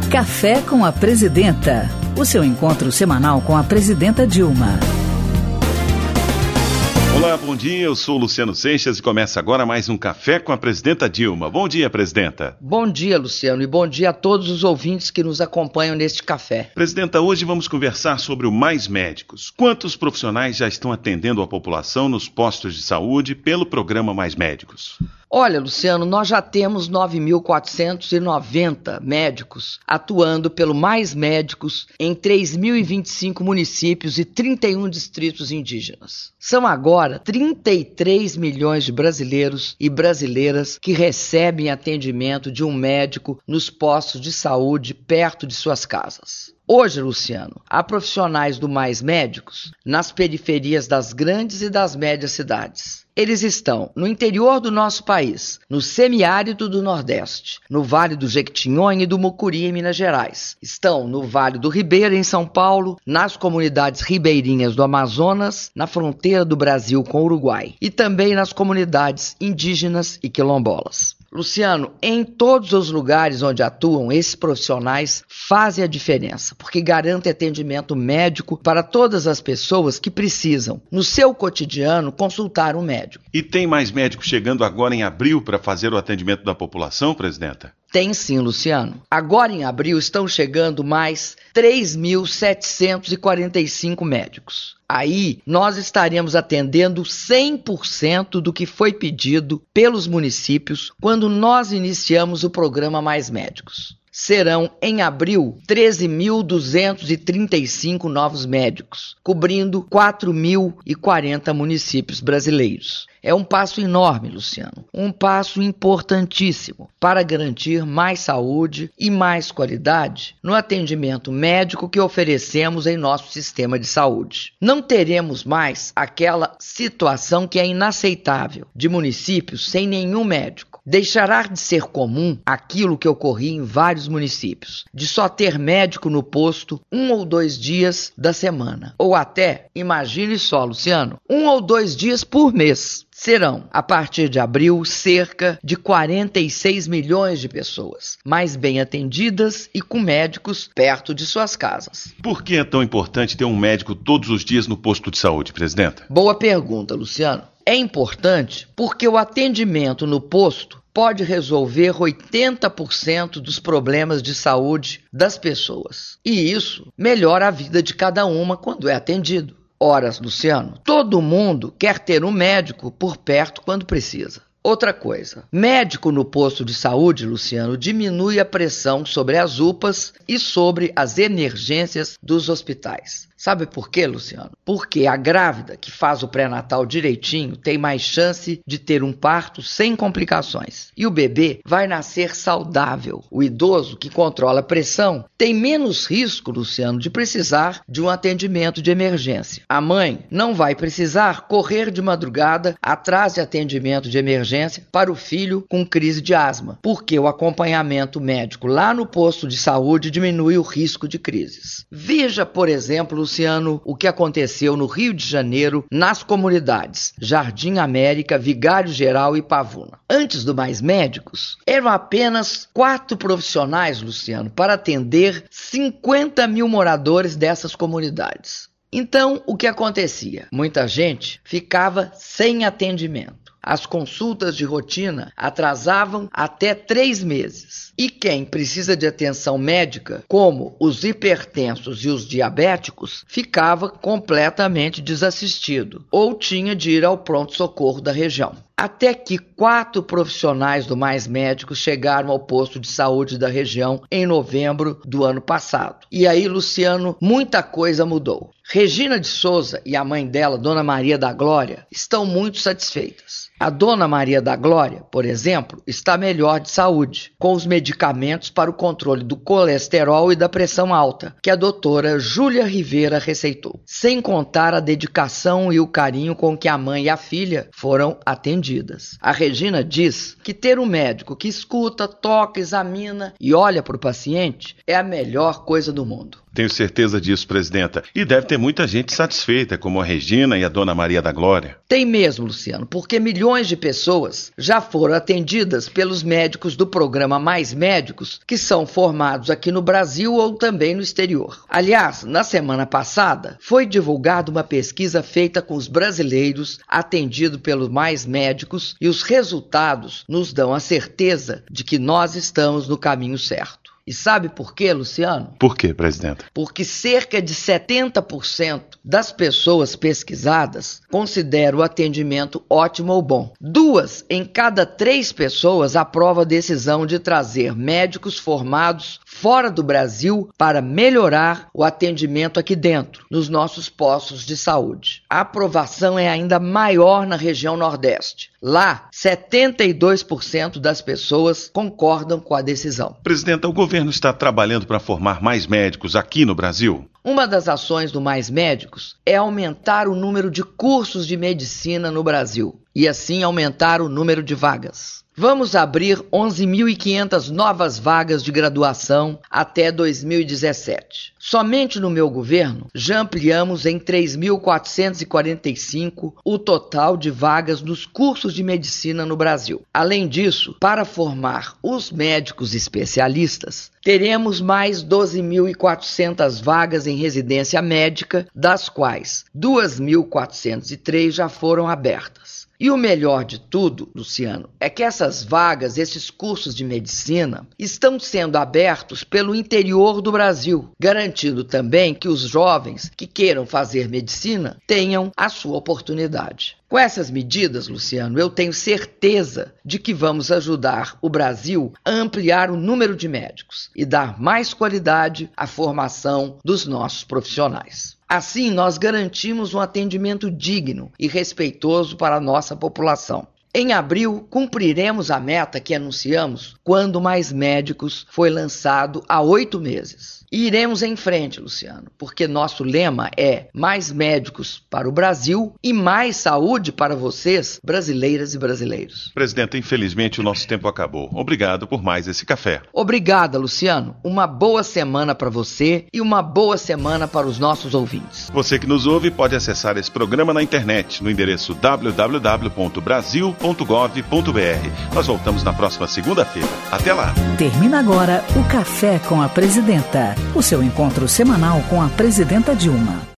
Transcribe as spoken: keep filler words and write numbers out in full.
Café com a Presidenta, o seu encontro semanal com a Presidenta Dilma. Olá, bom dia, eu sou Luciano Seixas e começa agora mais um Café com a Presidenta Dilma. Bom dia, Presidenta. Bom dia, Luciano, e bom dia a todos os ouvintes que nos acompanham neste café. Presidenta, hoje vamos conversar sobre o Mais Médicos. Quantos profissionais já estão atendendo a população nos postos de saúde pelo programa Mais Médicos? Olha, Luciano, nós já temos nove mil quatrocentos e noventa médicos atuando pelo Mais Médicos em três mil e vinte e cinco municípios e trinta e um distritos indígenas. São agora trinta e três milhões de brasileiros e brasileiras que recebem atendimento de um médico nos postos de saúde perto de suas casas. Hoje, Luciano, há profissionais do Mais Médicos nas periferias das grandes e das médias cidades. Eles estão no interior do nosso país, no semiárido do Nordeste, no Vale do Jequitinhonha e do Mucuri, em Minas Gerais. Estão no Vale do Ribeira, em São Paulo, nas comunidades ribeirinhas do Amazonas, na fronteira do Brasil com o Uruguai, e também nas comunidades indígenas e quilombolas. Luciano, em todos os lugares onde atuam, esses profissionais fazem a diferença, porque garantem atendimento médico para todas as pessoas que precisam, no seu cotidiano, consultar um médico. E tem mais médicos chegando agora em abril para fazer o atendimento da população, Presidenta? Tem sim, Luciano. Agora em abril estão chegando mais três mil setecentos e quarenta e cinco médicos. Aí nós estaremos atendendo cem por cento do que foi pedido pelos municípios quando nós iniciamos o programa Mais Médicos. Serão, em abril, treze mil duzentos e trinta e cinco novos médicos, cobrindo quatro mil e quarenta municípios brasileiros. É um passo enorme, Luciano, um passo importantíssimo para garantir mais saúde e mais qualidade no atendimento médico que oferecemos em nosso sistema de saúde. Não teremos mais aquela situação que é inaceitável de municípios sem nenhum médico. Deixará de ser comum aquilo que ocorria em vários municípios, de só ter médico no posto um ou dois dias da semana, ou até, imagine só, Luciano, um ou dois dias por mês. Serão, a partir de abril, cerca de quarenta e seis milhões de pessoas, mais bem atendidas e com médicos perto de suas casas. Por que é tão importante ter um médico todos os dias no posto de saúde, Presidenta? Boa pergunta, Luciano. É importante porque o atendimento no posto pode resolver oitenta por cento dos problemas de saúde das pessoas. E isso melhora a vida de cada uma quando é atendido. Ora, Luciano, todo mundo quer ter um médico por perto quando precisa. Outra coisa, médico no posto de saúde, Luciano, diminui a pressão sobre as U P As e sobre as emergências dos hospitais. Sabe por quê, Luciano? Porque a grávida que faz o pré-natal direitinho tem mais chance de ter um parto sem complicações. E o bebê vai nascer saudável. O idoso que controla a pressão tem menos risco, Luciano, de precisar de um atendimento de emergência. A mãe não vai precisar correr de madrugada atrás de atendimento de emergência para o filho com crise de asma, porque o acompanhamento médico lá no posto de saúde diminui o risco de crises. Veja, por exemplo, Luciano, o que aconteceu no Rio de Janeiro, nas comunidades Jardim América, Vigário Geral e Pavuna. Antes do Mais Médicos, eram apenas quatro profissionais, Luciano, para atender cinquenta mil moradores dessas comunidades. Então, o que acontecia? Muita gente ficava sem atendimento. As consultas de rotina atrasavam até três meses. E quem precisa de atenção médica, como os hipertensos e os diabéticos, ficava completamente desassistido ou tinha de ir ao pronto-socorro da região. Até que quatro profissionais do Mais Médicos chegaram ao posto de saúde da região em novembro do ano passado. E aí, Luciano, muita coisa mudou. Regina de Souza e a mãe dela, Dona Maria da Glória, estão muito satisfeitas. A Dona Maria da Glória, por exemplo, está melhor de saúde, com os medicamentos para o controle do colesterol e da pressão alta, que a doutora Júlia Rivera receitou. Sem contar a dedicação e o carinho com que a mãe e a filha foram atendidas. A Regina diz que ter um médico que escuta, toca, examina e olha para o paciente é a melhor coisa do mundo. Tenho certeza disso, presidenta. E deve ter muita gente satisfeita, como a Regina e a dona Maria da Glória. Tem mesmo, Luciano, porque milhões de pessoas já foram atendidas pelos médicos do programa Mais Médicos, que são formados aqui no Brasil ou também no exterior. Aliás, na semana passada, foi divulgada uma pesquisa feita com os brasileiros atendidos pelos Mais Médicos e os resultados nos dão a certeza de que nós estamos no caminho certo. E sabe por quê, Luciano? Por quê, presidenta? Porque cerca de setenta por cento das pessoas pesquisadas consideram o atendimento ótimo ou bom. Duas em cada três pessoas aprovam a decisão de trazer médicos formados fora do Brasil para melhorar o atendimento aqui dentro, nos nossos postos de saúde. A aprovação é ainda maior na região Nordeste. Lá, setenta e dois por cento das pessoas concordam com a decisão. Presidenta, o governo está trabalhando para formar mais médicos aqui no Brasil? Uma das ações do Mais Médicos é aumentar o número de cursos de medicina no Brasil e assim aumentar o número de vagas. Vamos abrir onze mil e quinhentas novas vagas de graduação até dois mil e dezessete. Somente no meu governo, já ampliamos em três mil quatrocentos e quarenta e cinco o total de vagas nos cursos de medicina no Brasil. Além disso, para formar os médicos especialistas, teremos mais doze mil e quatrocentas vagas em residência médica, das quais duas mil quatrocentas e três já foram abertas. E o melhor de tudo, Luciano, é que essas vagas, esses cursos de medicina, estão sendo abertos pelo interior do Brasil, garantindo também que os jovens que queiram fazer medicina tenham a sua oportunidade. Com essas medidas, Luciano, eu tenho certeza de que vamos ajudar o Brasil a ampliar o número de médicos e dar mais qualidade à formação dos nossos profissionais. Assim, nós garantimos um atendimento digno e respeitoso para a nossa população. Em abril, cumpriremos a meta que anunciamos quando Mais Médicos foi lançado há oito meses. E iremos em frente, Luciano, porque nosso lema é mais médicos para o Brasil e mais saúde para vocês, brasileiras e brasileiros. Presidenta, infelizmente o nosso tempo acabou. Obrigado por mais esse café. Obrigada, Luciano. Uma boa semana para você e uma boa semana para os nossos ouvintes. Você que nos ouve pode acessar esse programa na internet, no endereço w w w ponto brasil ponto gov ponto b r. Nós voltamos na próxima segunda-feira. Até lá! Termina agora o Café com a Presidenta, o seu encontro semanal com a Presidenta Dilma.